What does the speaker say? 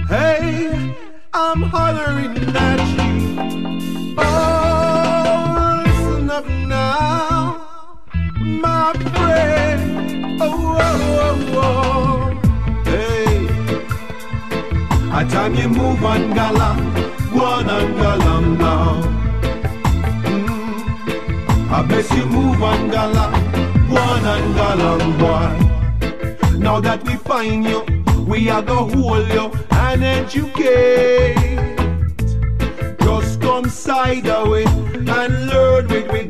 Hey, I'm hollering at you. Oh, listen up now, my friend. Oh, oh, oh, oh. Hey, a time you move on galang, one on galang now. I best you move on galang, one on galang boy. Now that we find you, we are gonna hold you and educate. Just come side away and learn with we